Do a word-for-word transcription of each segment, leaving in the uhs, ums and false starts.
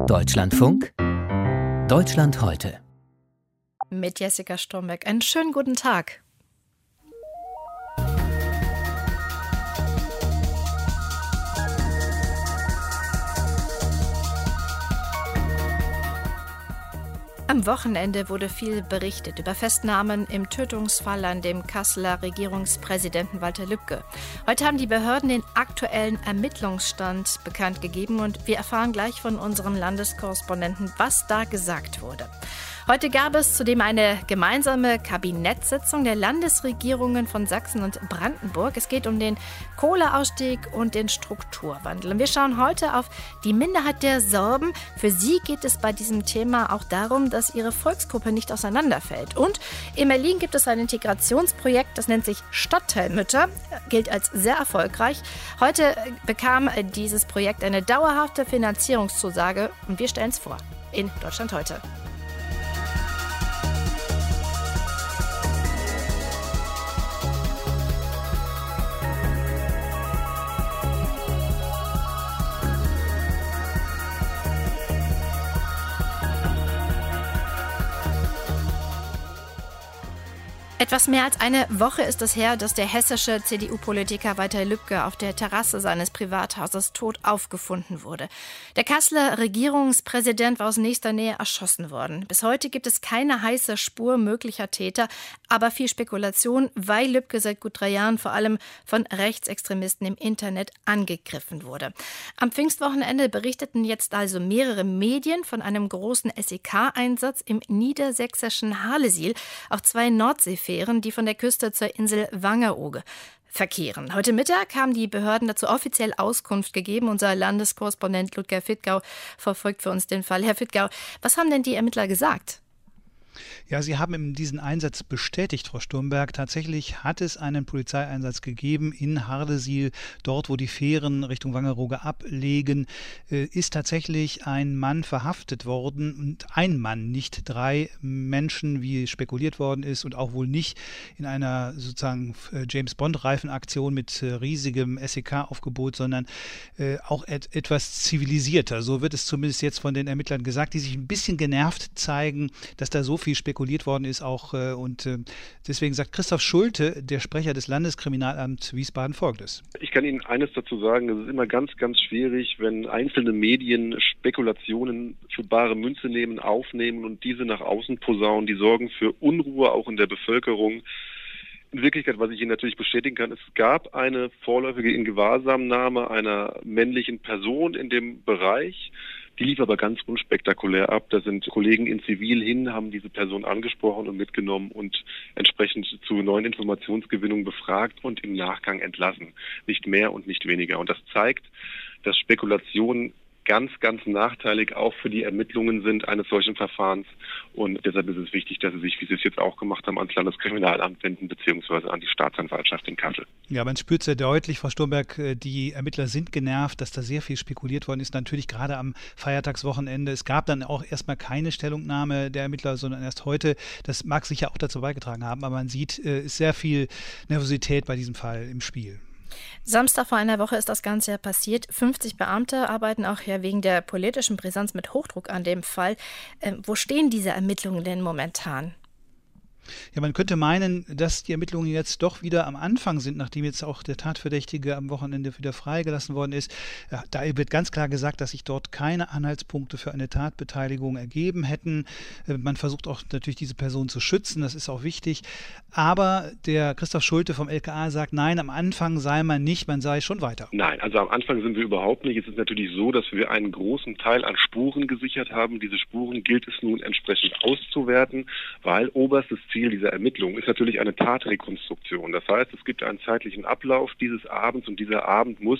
Deutschlandfunk, Deutschland heute. Mit Jessica Stromberg. Einen schönen guten Tag. Am Wochenende wurde viel berichtet über Festnahmen im Tötungsfall an dem Kasseler Regierungspräsidenten Walter Lübcke. Heute haben die Behörden den aktuellen Ermittlungsstand bekannt gegeben und wir erfahren gleich von unserem Landeskorrespondenten, was da gesagt wurde. Heute gab es zudem eine gemeinsame Kabinettssitzung der Landesregierungen von Sachsen und Brandenburg. Es geht um den Kohleausstieg und den Strukturwandel. Und wir schauen heute auf die Minderheit der Sorben. Für sie geht es bei diesem Thema auch darum, dass ihre Volksgruppe nicht auseinanderfällt. Und in Berlin gibt es ein Integrationsprojekt, das nennt sich Stadtteilmütter, gilt als sehr erfolgreich. Heute bekam dieses Projekt eine dauerhafte Finanzierungszusage und wir stellen es vor in Deutschland heute. Etwas mehr als eine Woche ist es her, dass der hessische C D U-Politiker Walter Lübcke auf der Terrasse seines Privathauses tot aufgefunden wurde. Der Kasseler Regierungspräsident war aus nächster Nähe erschossen worden. Bis heute gibt es keine heiße Spur möglicher Täter, aber viel Spekulation, weil Lübcke seit gut drei Jahren vor allem von Rechtsextremisten im Internet angegriffen wurde. Am Pfingstwochenende berichteten jetzt also mehrere Medien von einem großen S E K-Einsatz im niedersächsischen Harlesiel. Auch zwei Nordseefähren, die von der Küste zur Insel Wangerooge verkehren. Heute Mittag haben die Behörden dazu offiziell Auskunft gegeben. Unser Landeskorrespondent Ludger Fittgau verfolgt für uns den Fall. Herr Fittgau, was haben denn die Ermittler gesagt? Ja, Sie haben eben diesen Einsatz bestätigt, Frau Stromberg. Tatsächlich hat es einen Polizeieinsatz gegeben in Harlesiel, dort, wo die Fähren Richtung Wangerooge ablegen, ist tatsächlich ein Mann verhaftet worden. Und ein Mann, nicht drei Menschen, wie spekuliert worden ist, und auch wohl nicht in einer sozusagen James-Bond-Reifenaktion mit riesigem S E K-Aufgebot, sondern auch et- etwas zivilisierter. So wird es zumindest jetzt von den Ermittlern gesagt, die sich ein bisschen genervt zeigen, dass da so viel spekuliert worden ist auch. Äh, und äh, deswegen sagt Christoph Schulte, der Sprecher des Landeskriminalamts Wiesbaden, Folgendes. Ich kann Ihnen eines dazu sagen, es ist immer ganz, ganz schwierig, wenn einzelne Medien Spekulationen für bare Münze nehmen, aufnehmen und diese nach außen posaunen. Die sorgen für Unruhe auch in der Bevölkerung. In Wirklichkeit, was ich Ihnen natürlich bestätigen kann, es gab eine vorläufige Ingewahrsamnahme einer männlichen Person in dem Bereich. Die lief aber ganz unspektakulär ab. Da sind Kollegen in Zivil hin, haben diese Person angesprochen und mitgenommen und entsprechend zu neuen Informationsgewinnungen befragt und im Nachgang entlassen. Nicht mehr und nicht weniger. Und das zeigt, dass Spekulationen ganz, ganz nachteilig auch für die Ermittlungen sind eines solchen Verfahrens. Und deshalb ist es wichtig, dass Sie sich, wie Sie es jetzt auch gemacht haben, ans Landeskriminalamt wenden, beziehungsweise an die Staatsanwaltschaft in Kassel. Ja, man spürt sehr deutlich, Frau Stromberg, die Ermittler sind genervt, dass da sehr viel spekuliert worden ist. Natürlich gerade am Feiertagswochenende. Es gab dann auch erstmal keine Stellungnahme der Ermittler, sondern erst heute. Das mag sicher auch dazu beigetragen haben, aber man sieht, es ist sehr viel Nervosität bei diesem Fall im Spiel. Samstag vor einer Woche ist das Ganze ja passiert. fünfzig Beamte arbeiten auch ja wegen der politischen Brisanz mit Hochdruck an dem Fall. Ähm, wo stehen diese Ermittlungen denn momentan? Ja, man könnte meinen, dass die Ermittlungen jetzt doch wieder am Anfang sind, nachdem jetzt auch der Tatverdächtige am Wochenende wieder freigelassen worden ist. Ja, da wird ganz klar gesagt, dass sich dort keine Anhaltspunkte für eine Tatbeteiligung ergeben hätten. Man versucht auch natürlich diese Person zu schützen, das ist auch wichtig. Aber der Christoph Schulte vom L K A sagt, nein, am Anfang sei man nicht, man sei schon weiter. Nein, also am Anfang sind wir überhaupt nicht. Es ist natürlich so, dass wir einen großen Teil an Spuren gesichert haben. Diese Spuren gilt es nun entsprechend auszuwerten, weil oberstes Ziel dieser Ermittlung ist natürlich eine Tatrekonstruktion. Das heißt, es gibt einen zeitlichen Ablauf dieses Abends und dieser Abend muss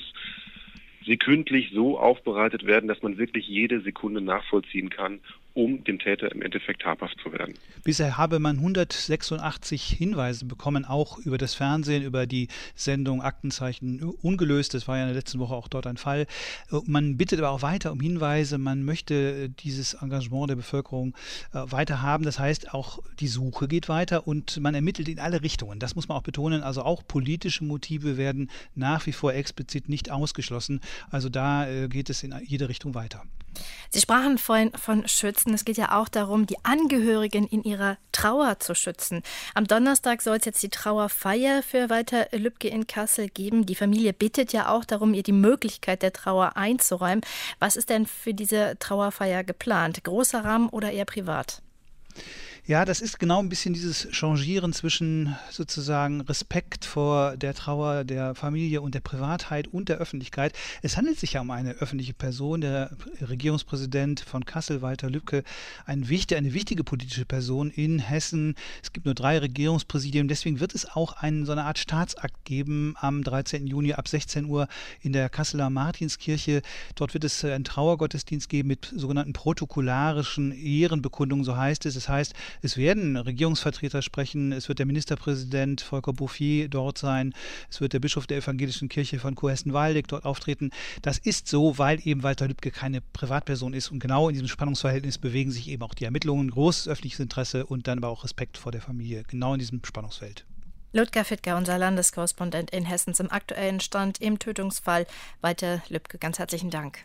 sekündlich so aufbereitet werden, dass man wirklich jede Sekunde nachvollziehen kann, um dem Täter im Endeffekt habhaft zu werden. Bisher habe man hundertsechsundachtzig Hinweise bekommen, auch über das Fernsehen, über die Sendung Aktenzeichen ungelöst. Das war ja in der letzten Woche auch dort ein Fall. Man bittet aber auch weiter um Hinweise. Man möchte dieses Engagement der Bevölkerung weiter haben. Das heißt, auch die Suche geht weiter und man ermittelt in alle Richtungen. Das muss man auch betonen. Also auch politische Motive werden nach wie vor explizit nicht ausgeschlossen. Also da geht es in jede Richtung weiter. Sie sprachen vorhin von Schützen. Es geht ja auch darum, die Angehörigen in ihrer Trauer zu schützen. Am Donnerstag soll es jetzt die Trauerfeier für Walter Lübcke in Kassel geben. Die Familie bittet ja auch darum, ihr die Möglichkeit der Trauer einzuräumen. Was ist denn für diese Trauerfeier geplant? Großer Rahmen oder eher privat? Ja, das ist genau ein bisschen dieses Changieren zwischen sozusagen Respekt vor der Trauer der Familie und der Privatheit und der Öffentlichkeit. Es handelt sich ja um eine öffentliche Person, der Regierungspräsident von Kassel, Walter Lübcke, ein wichtig, eine wichtige politische Person in Hessen. Es gibt nur drei Regierungspräsidien, deswegen wird es auch einen, so eine Art Staatsakt geben am dreizehnten Juni ab sechzehn Uhr in der Kasseler Martinskirche. Dort wird es einen Trauergottesdienst geben mit sogenannten protokollarischen Ehrenbekundungen, so heißt es. Das heißt, es werden Regierungsvertreter sprechen, es wird der Ministerpräsident Volker Bouffier dort sein, es wird der Bischof der evangelischen Kirche von Kurhessen-Waldeck dort auftreten. Das ist so, weil eben Walter Lübcke keine Privatperson ist und genau in diesem Spannungsverhältnis bewegen sich eben auch die Ermittlungen, großes öffentliches Interesse und dann aber auch Respekt vor der Familie, genau in diesem Spannungsfeld. Ludger Fitger, unser Landeskorrespondent in Hessen zum aktuellen Stand im Tötungsfall Walter Lübcke. Ganz herzlichen Dank.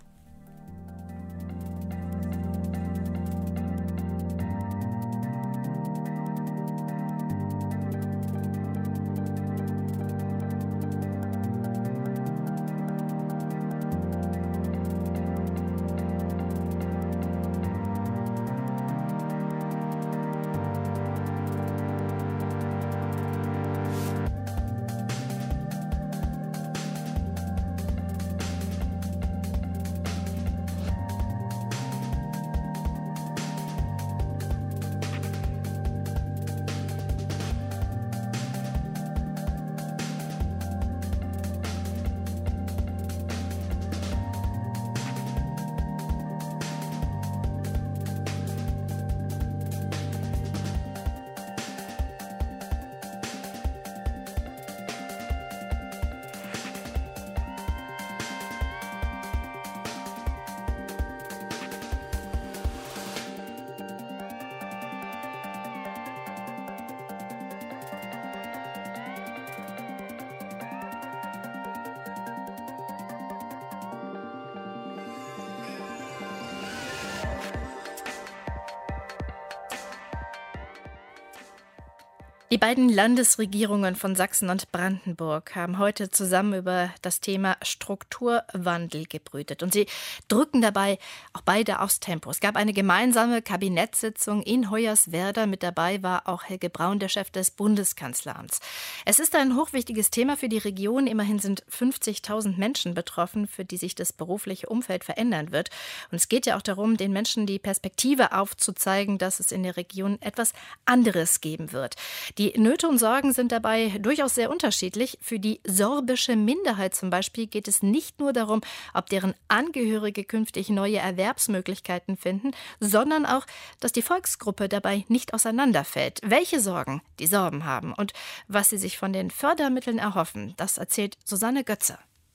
Die beiden Landesregierungen von Sachsen und Brandenburg haben heute zusammen über das Thema Strukturwandel gebrütet. Und sie drücken dabei auch beide aufs Tempo. Es gab eine gemeinsame Kabinettssitzung in Hoyerswerda. Mit dabei war auch Helge Braun, der Chef des Bundeskanzleramts. Es ist ein hochwichtiges Thema für die Region. Immerhin sind fünfzigtausend Menschen betroffen, für die sich das berufliche Umfeld verändern wird. Und es geht ja auch darum, den Menschen die Perspektive aufzuzeigen, dass es in der Region etwas anderes geben wird. Die Nöte und Sorgen sind dabei durchaus sehr unterschiedlich. Für die sorbische Minderheit zum Beispiel geht es nicht nur darum, ob deren Angehörige künftig neue Erwerbsmöglichkeiten finden, sondern auch, dass die Volksgruppe dabei nicht auseinanderfällt. Welche Sorgen die Sorben haben und was sie sich von den Fördermitteln erhoffen, das erzählt Susanne Götze.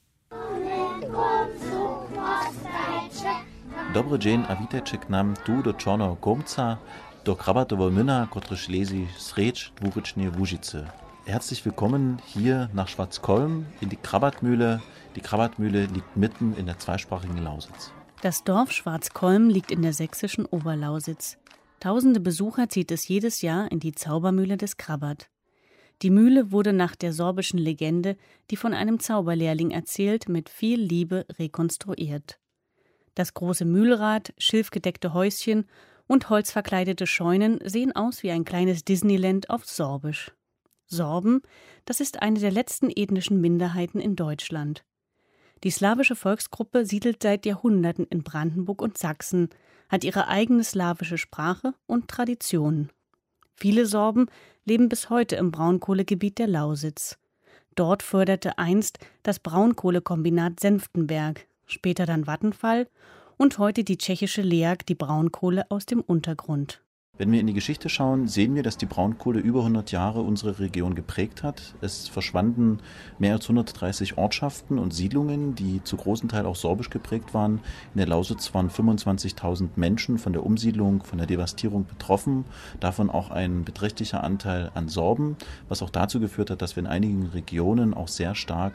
Dobre dzień, a witajcie k nam tu do Czarnego Komca, do Krabatowa Mlina, które ślezi srecz dwurycznie Łużyce. Herzlich willkommen hier nach Schwarzkolm in die Krabatmühle. Die Krabatmühle liegt mitten in der zweisprachigen Lausitz. Das Dorf Schwarzkolm liegt in der sächsischen Oberlausitz. Tausende Besucher zieht es jedes Jahr in die Zaubermühle des Krabat. Die Mühle wurde nach der sorbischen Legende, die von einem Zauberlehrling erzählt, mit viel Liebe rekonstruiert. Das große Mühlrad, schilfgedeckte Häuschen und holzverkleidete Scheunen sehen aus wie ein kleines Disneyland auf Sorbisch. Sorben, das ist eine der letzten ethnischen Minderheiten in Deutschland. Die slawische Volksgruppe siedelt seit Jahrhunderten in Brandenburg und Sachsen, hat ihre eigene slawische Sprache und Traditionen. Viele Sorben leben bis heute im Braunkohlegebiet der Lausitz. Dort förderte einst das Braunkohlekombinat Senftenberg, später dann Vattenfall und heute die tschechische Leag die Braunkohle aus dem Untergrund. Wenn wir in die Geschichte schauen, sehen wir, dass die Braunkohle über hundert Jahre unsere Region geprägt hat. Es verschwanden mehr als hundertdreißig Ortschaften und Siedlungen, die zu großen Teil auch sorbisch geprägt waren. In der Lausitz waren fünfundzwanzigtausend Menschen von der Umsiedlung, von der Devastierung betroffen. Davon auch ein beträchtlicher Anteil an Sorben, was auch dazu geführt hat, dass wir in einigen Regionen auch sehr stark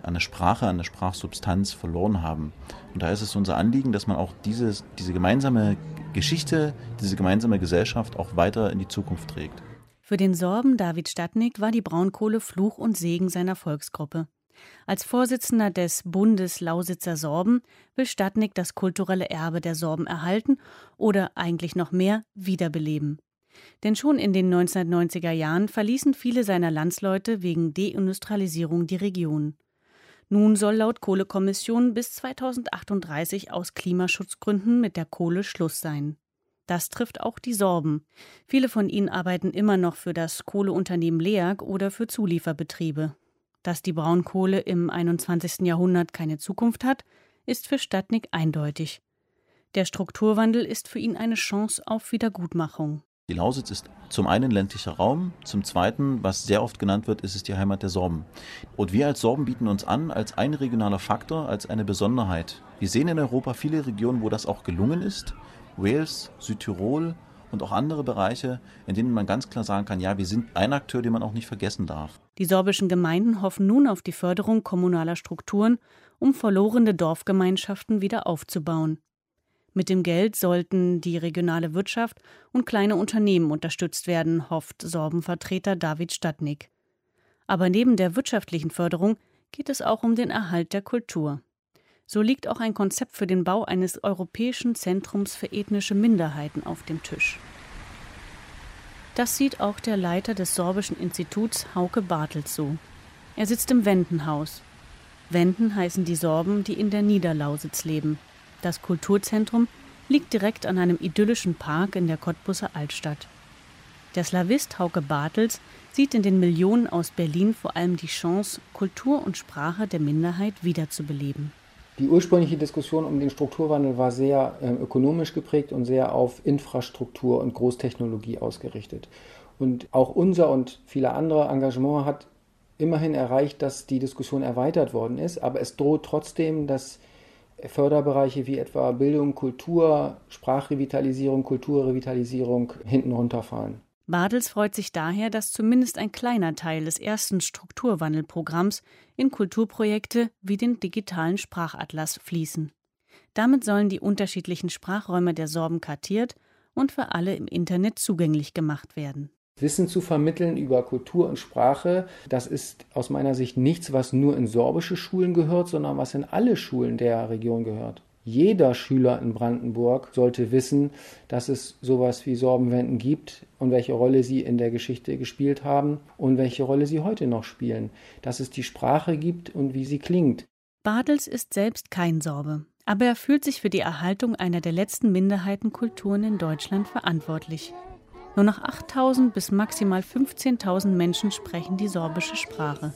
an der Sprache, an der Sprachsubstanz verloren haben. Und da ist es unser Anliegen, dass man auch dieses, diese gemeinsame Geschichte, diese gemeinsame Gesellschaft auch weiter in die Zukunft trägt. Für den Sorben David Stadnik war die Braunkohle Fluch und Segen seiner Volksgruppe. Als Vorsitzender des Bundes Lausitzer Sorben will Stadnik das kulturelle Erbe der Sorben erhalten oder eigentlich noch mehr wiederbeleben. Denn schon in den neunzehnhundertneunziger Jahren verließen viele seiner Landsleute wegen Deindustrialisierung die Region. Nun soll laut Kohlekommission bis zweitausendachtunddreißig aus Klimaschutzgründen mit der Kohle Schluss sein. Das trifft auch die Sorben. Viele von ihnen arbeiten immer noch für das Kohleunternehmen LEAG oder für Zulieferbetriebe. Dass die Braunkohle im einundzwanzigsten Jahrhundert keine Zukunft hat, ist für Stadnik eindeutig. Der Strukturwandel ist für ihn eine Chance auf Wiedergutmachung. Die Lausitz ist zum einen ländlicher Raum, zum zweiten, was sehr oft genannt wird, ist es die Heimat der Sorben. Und wir als Sorben bieten uns an als ein regionaler Faktor, als eine Besonderheit. Wir sehen in Europa viele Regionen, wo das auch gelungen ist. Wales, Südtirol und auch andere Bereiche, in denen man ganz klar sagen kann, ja, wir sind ein Akteur, den man auch nicht vergessen darf. Die sorbischen Gemeinden hoffen nun auf die Förderung kommunaler Strukturen, um verlorene Dorfgemeinschaften wieder aufzubauen. Mit dem Geld sollten die regionale Wirtschaft und kleine Unternehmen unterstützt werden, hofft Sorbenvertreter David Stadnik. Aber neben der wirtschaftlichen Förderung geht es auch um den Erhalt der Kultur. So liegt auch ein Konzept für den Bau eines europäischen Zentrums für ethnische Minderheiten auf dem Tisch. Das sieht auch der Leiter des Sorbischen Instituts Hauke Bartels so. Er sitzt im Wendenhaus. Wenden heißen die Sorben, die in der Niederlausitz leben. Das Kulturzentrum liegt direkt an einem idyllischen Park in der Cottbuser Altstadt. Der Slawist Hauke Bartels sieht in den Millionen aus Berlin vor allem die Chance, Kultur und Sprache der Minderheit wiederzubeleben. Die ursprüngliche Diskussion um den Strukturwandel war sehr äh, ökonomisch geprägt und sehr auf Infrastruktur und Großtechnologie ausgerichtet. Und auch unser und viele andere Engagement hat immerhin erreicht, dass die Diskussion erweitert worden ist. Aber es droht trotzdem, dass Förderbereiche wie etwa Bildung, Kultur, Sprachrevitalisierung, Kulturrevitalisierung hinten runterfallen. Bartels freut sich daher, dass zumindest ein kleiner Teil des ersten Strukturwandelprogramms in Kulturprojekte wie den digitalen Sprachatlas fließen. Damit sollen die unterschiedlichen Sprachräume der Sorben kartiert und für alle im Internet zugänglich gemacht werden. Wissen zu vermitteln über Kultur und Sprache, das ist aus meiner Sicht nichts, was nur in sorbische Schulen gehört, sondern was in alle Schulen der Region gehört. Jeder Schüler in Brandenburg sollte wissen, dass es sowas wie Sorbenwenden gibt und welche Rolle sie in der Geschichte gespielt haben und welche Rolle sie heute noch spielen. Dass es die Sprache gibt und wie sie klingt. Bartels ist selbst kein Sorbe, aber er fühlt sich für die Erhaltung einer der letzten Minderheitenkulturen in Deutschland verantwortlich. Nur noch achttausend bis maximal fünfzehntausend Menschen sprechen die sorbische Sprache.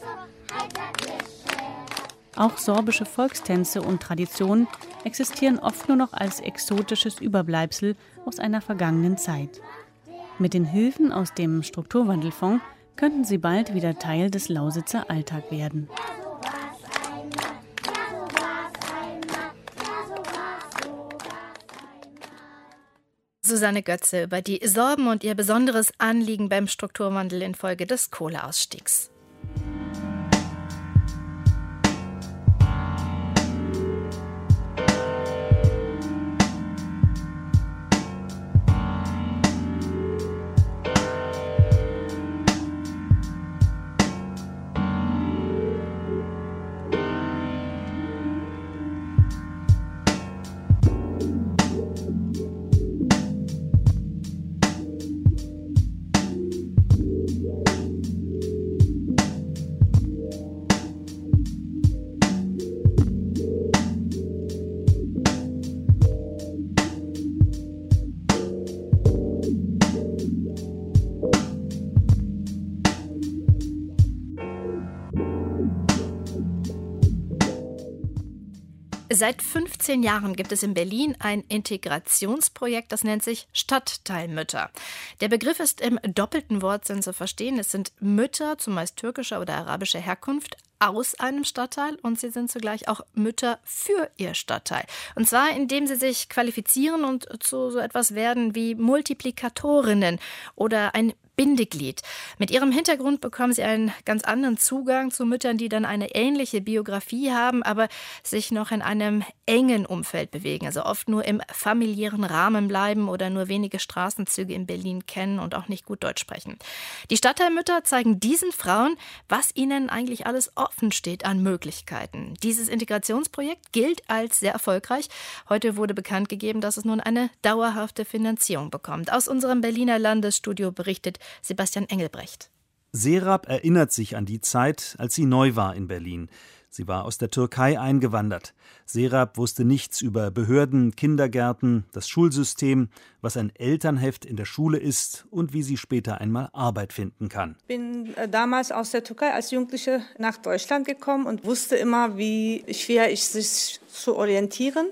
Auch sorbische Volkstänze und Traditionen existieren oft nur noch als exotisches Überbleibsel aus einer vergangenen Zeit. Mit den Hilfen aus dem Strukturwandelfonds könnten sie bald wieder Teil des Lausitzer Alltag werden. Susanne Götze über die Sorben und ihr besonderes Anliegen beim Strukturwandel infolge des Kohleausstiegs. Seit fünfzehn Jahren gibt es in Berlin ein Integrationsprojekt, das nennt sich Stadtteilmütter. Der Begriff ist im doppelten Wortsinn zu verstehen. Es sind Mütter, zumeist türkischer oder arabischer Herkunft, aus einem Stadtteil und sie sind zugleich auch Mütter für ihr Stadtteil. Und zwar, indem sie sich qualifizieren und zu so etwas werden wie Multiplikatorinnen oder ein Bindeglied. Mit ihrem Hintergrund bekommen sie einen ganz anderen Zugang zu Müttern, die dann eine ähnliche Biografie haben, aber sich noch in einem engen Umfeld bewegen, also oft nur im familiären Rahmen bleiben oder nur wenige Straßenzüge in Berlin kennen und auch nicht gut Deutsch sprechen. Die Stadtteilmütter zeigen diesen Frauen, was ihnen eigentlich alles offen steht an Möglichkeiten. Dieses Integrationsprojekt gilt als sehr erfolgreich. Heute wurde bekannt gegeben, dass es nun eine dauerhafte Finanzierung bekommt. Aus unserem Berliner Landesstudio berichtet Sebastian Engelbrecht. Serap erinnert sich an die Zeit, als sie neu war in Berlin. Sie war aus der Türkei eingewandert. Serap wusste nichts über Behörden, Kindergärten, das Schulsystem, was ein Elternheft in der Schule ist und wie sie später einmal Arbeit finden kann. Ich bin damals aus der Türkei als Jugendliche nach Deutschland gekommen und wusste immer, wie schwer es ist, sich zu orientieren.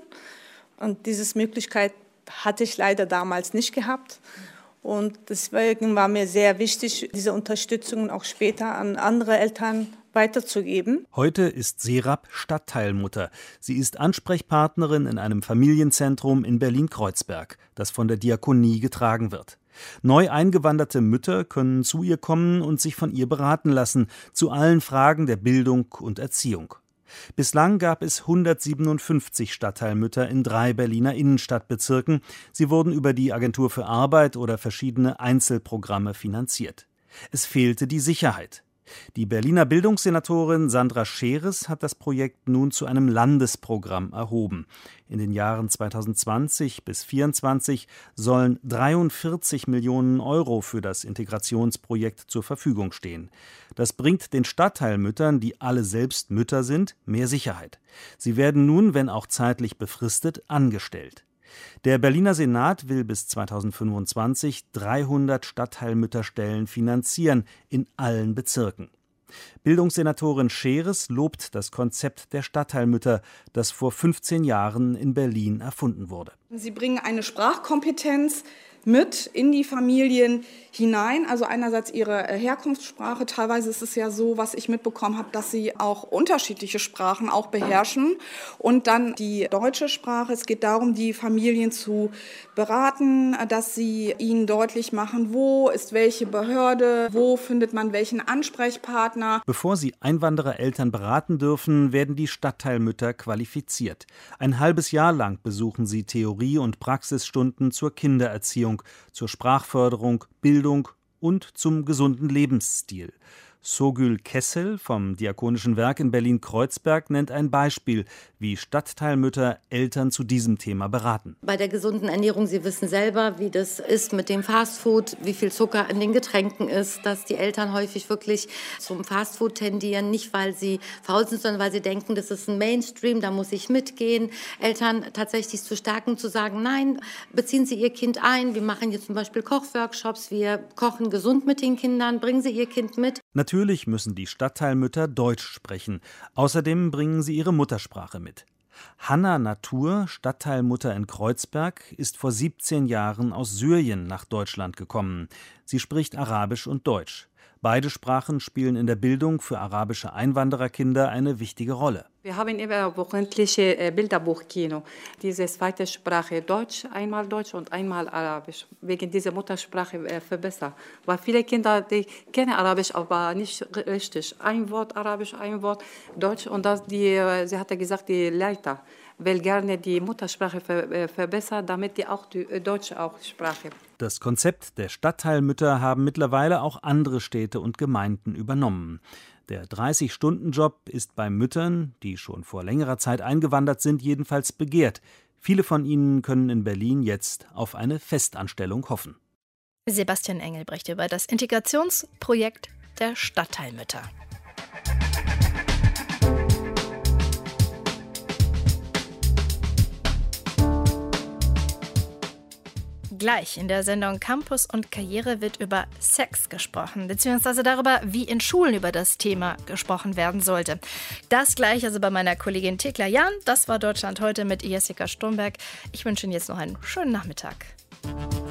Und diese Möglichkeit hatte ich leider damals nicht gehabt. Und deswegen war mir sehr wichtig, diese Unterstützung auch später an andere Eltern weiterzugeben. Heute ist Serap Stadtteilmutter. Sie ist Ansprechpartnerin in einem Familienzentrum in Berlin-Kreuzberg, das von der Diakonie getragen wird. Neu eingewanderte Mütter können zu ihr kommen und sich von ihr beraten lassen, zu allen Fragen der Bildung und Erziehung. Bislang gab es hundertsiebenundfünfzig Stadtteilmütter in drei Berliner Innenstadtbezirken. Sie wurden über die Agentur für Arbeit oder verschiedene Einzelprogramme finanziert. Es fehlte die Sicherheit. Die Berliner Bildungssenatorin Sandra Scheres hat das Projekt nun zu einem Landesprogramm erhoben. In den Jahren zweitausendzwanzig bis zweitausendvierundzwanzig sollen dreiundvierzig Millionen Euro für das Integrationsprojekt zur Verfügung stehen. Das bringt den Stadtteilmüttern, die alle selbst Mütter sind, mehr Sicherheit. Sie werden nun, wenn auch zeitlich befristet, angestellt. Der Berliner Senat will bis zweitausendfünfundzwanzig dreihundert Stadtteilmütterstellen finanzieren in allen Bezirken. Bildungssenatorin Scheres lobt das Konzept der Stadtteilmütter, das vor fünfzehn Jahren in Berlin erfunden wurde. Sie bringen eine Sprachkompetenz mit in die Familien hinein, also einerseits ihre Herkunftssprache. Teilweise ist es ja so, was ich mitbekommen habe, dass sie auch unterschiedliche Sprachen auch beherrschen und dann die deutsche Sprache. Es geht darum, die Familien zu beraten, dass sie ihnen deutlich machen, wo ist welche Behörde, wo findet man welchen Ansprechpartner. Bevor sie Einwanderereltern beraten dürfen, werden die Stadtteilmütter qualifiziert. Ein halbes Jahr lang besuchen sie Theorie- und Praxisstunden zur Kindererziehung, zur Sprachförderung, Bildung und zum gesunden Lebensstil. Sogül Kessel vom Diakonischen Werk in Berlin-Kreuzberg nennt ein Beispiel, wie Stadtteilmütter Eltern zu diesem Thema beraten. Bei der gesunden Ernährung, Sie wissen selber, wie das ist mit dem Fastfood, wie viel Zucker in den Getränken ist, dass die Eltern häufig wirklich zum Fastfood tendieren, nicht weil sie faul sind, sondern weil sie denken, das ist ein Mainstream, da muss ich mitgehen. Eltern tatsächlich zu stärken, zu sagen, nein, beziehen Sie Ihr Kind ein, wir machen jetzt zum Beispiel Kochworkshops, wir kochen gesund mit den Kindern, bringen Sie Ihr Kind mit. Natürlich müssen die Stadtteilmütter Deutsch sprechen. Außerdem bringen sie ihre Muttersprache mit. Hanna Natur, Stadtteilmutter in Kreuzberg, ist vor siebzehn Jahren aus Syrien nach Deutschland gekommen. Sie spricht Arabisch und Deutsch. Beide Sprachen spielen in der Bildung für arabische Einwandererkinder eine wichtige Rolle. Wir haben immer wöchentliche Bilderbuchkino. Diese zweite Sprache Deutsch, einmal Deutsch und einmal Arabisch, wegen dieser Muttersprache verbessern. Weil viele Kinder, die kennen Arabisch, aber nicht richtig. Ein Wort Arabisch, ein Wort Deutsch. Und das, die, sie hat gesagt, die Leiter will gerne die Muttersprache verbessern, damit die auch die deutsche auch Sprache. Das Konzept der Stadtteilmütter haben mittlerweile auch andere Städte und Gemeinden übernommen. Der dreißig-Stunden-Job ist bei Müttern, die schon vor längerer Zeit eingewandert sind, jedenfalls begehrt. Viele von ihnen können in Berlin jetzt auf eine Festanstellung hoffen. Sebastian Engelbrecht über das Integrationsprojekt der Stadtteilmütter. Gleich in der Sendung Campus und Karriere wird über Sex gesprochen, beziehungsweise darüber, wie in Schulen über das Thema gesprochen werden sollte. Das gleich also bei meiner Kollegin Thekla Jahn. Das war Deutschland heute mit Jessica Sturmberg. Ich wünsche Ihnen jetzt noch einen schönen Nachmittag.